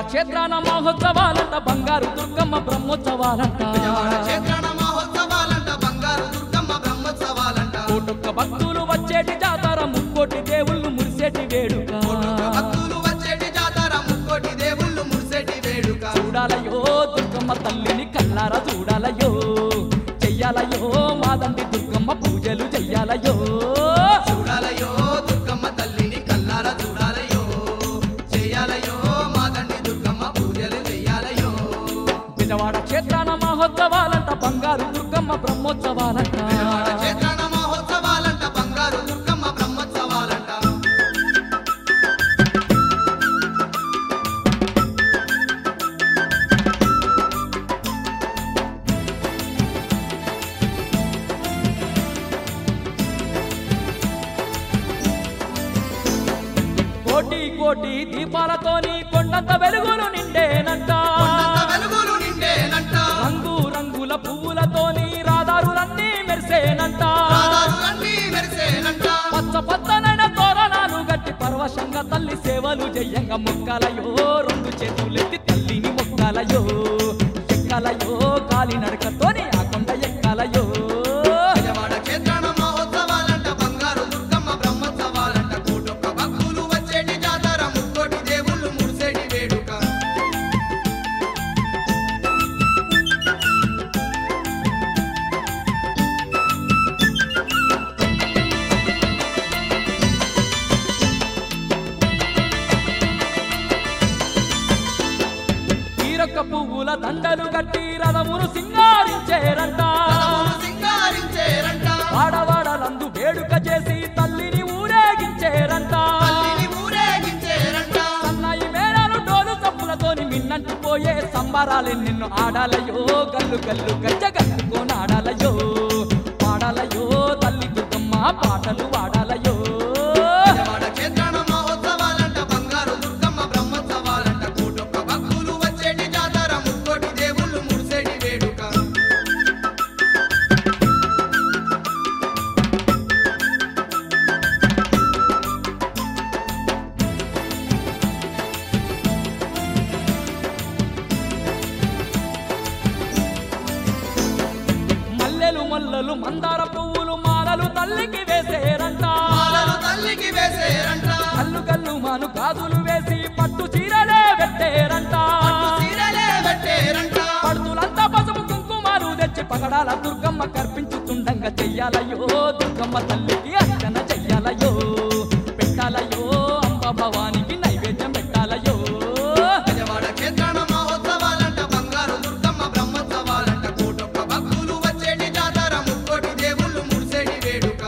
క్షేత్రాన మహోత్సవాలంట బంగారు దుర్గమ్మ బ్రహ్మోత్సవాలంట విజయవాడ క్షేత్రాన మహోత్సవాలంట బంగారు దుర్గమ్మ బ్రహ్మోత్సవాలంట కోటొక్క భక్తులు వచ్చేటి జాతర ముక్కోటి దేవుళ్ళు మురిసేటి వేడుక కోటొక్క భక్తులు వచ్చేటి జాతర ముక్కోటి దేవుళ్ళు మురిసేటి వేడుక చూడాలయో దుర్గమ్మ తల్లిని కల్లారా చూడాలయో చెయ్యాలయో మాదండి దుర్గమ్మ పూజలు చెయ్యాలయో చూడాలయో దుర్గమ్మ తల్లిని కల్లారా చూడాలయో చేయాలయో మాదండి దుర్గమ్మ పూజలు చెయ్యాలయో విజయవాడ క్షేత్రాన మహోత్సవాలంట బంగారు దుర్గమ్మ బ్రహ్మోత్సవాలంట విజయవాడ క్షేత్రాన మహోత్సవాలంట బంగారు దుర్గమ్మ బ్రహ్మోత్సవాలంట కోటి కోటి దీపాలతోని కొండంత వెలుగులు నిండేనంట కొండంత వెలుగులు నిండేనంట రంగు రంగుల పువ్వులతోని రాదారులన్నీ మెరిసేనంట రాధారులన్నీ మెరిసేనంట పచ్చ పచ్చనైన తోరణాలు గట్టి పరవశంగా తల్లి సేవలు జయ్యంగా మొక్కాలయో రెండు చేతులెత్తి తల్లిని మొక్కాలయో ఎక్కాలయో కాలి నడకతోని ఆ కొండ ఎక్కాలయో విజయవాడ క్షేత్రాన మహోత్సవాలంట బంగారు దుర్గమ్మ బ్రహ్మోత్సవాలంట కోటొక్క భక్తులు వచ్చేటి జాతర ముక్కోటి దేవుళ్ళు మురిసేటి వేడుక తీరొక్క పువ్వుల దండలు గట్టి రథమును సింగారించేరంట రథమును సింగారించేరంట వాడవాడలందు వేడుక చేసి తల్లిని ఊరేగించేరంట తల్లిని ఊరేగించేరంట సన్నాయి మేళాలు డోలు తప్పులతోని మిన్నంటి పోయే సంబరాలే నిన్ను ఆడాలయో గల్లు గల్లు గజ్జ గల్లుకోని ఆడాలయో పాడాలయో తల్లి దుర్గమ్మ పాటలు పాడాలయో విజయవాడ క్షేత్రాన మహోత్సవాలంట బంగారు దుర్గమ్మ బ్రహ్మోత్సవాలంట కోటొక్క భక్తులు వచ్చేటి జాతర ముక్కోటి దేవుళ్ళు మురిసేటి వేడుక మల్లెలు మల్లలు మందార పువ్వులు మాలలు తల్లికి వేసేరంట మాలలు తల్లికి వేసేరంట కల్లు కల్లు మాను గాజులు వేసి పట్టు చీరలే పెట్టేరంట పట్టు చీరలే పెట్టేరంట పడుతులంతా పసుపు కుంకుమాలు తెచ్చి పగడాల దుర్గమ్మ కర్పించుతుండంగా చెయ్యాలయో దుర్గమ్మ తల్లికి అర్చన చెయ్యాలయో పెట్టాలయో అంబ భవానికి నైవేద్యం పెట్టాలయో విజయవాడ క్షేత్రాన మహోత్సవాలంట బంగారు దుర్గమ్మ బ్రహ్మోత్సవాలంట కోటొక్క భక్తులు వచ్చేటి జాతర ముక్కోటి దేవుళ్ళు మురిసేటి వేడుక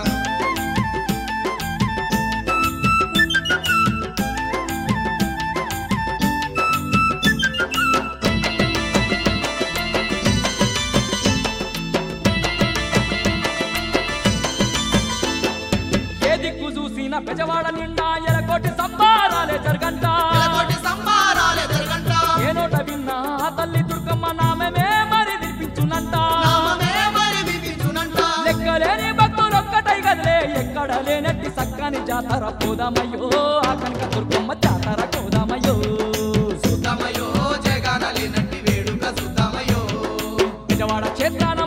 ఏ దిక్కు చూసిన బెజవాడ నిండా ఎలకోటి సంబారాలే జరగంట ఎలకోటి సంబారాలే జరగంట ఏ నోట విన్నా ఆ తల్లి దుర్గమ్మ నామమే మరి వినిపించునంట నామమే మరి వినిపించునంట లెక్కలేని భక్తులు ఒక్కటై గదిలే ఎక్కడ లేనట్టి సక్కని జాతర పోదామయ్యో ఆ కనక దుర్గమ్మ జాతర పోదామయ్యో సుతమయో జగనలేనట్టి వేడుక సుతమయో విజయవాడ క్షేత్రాన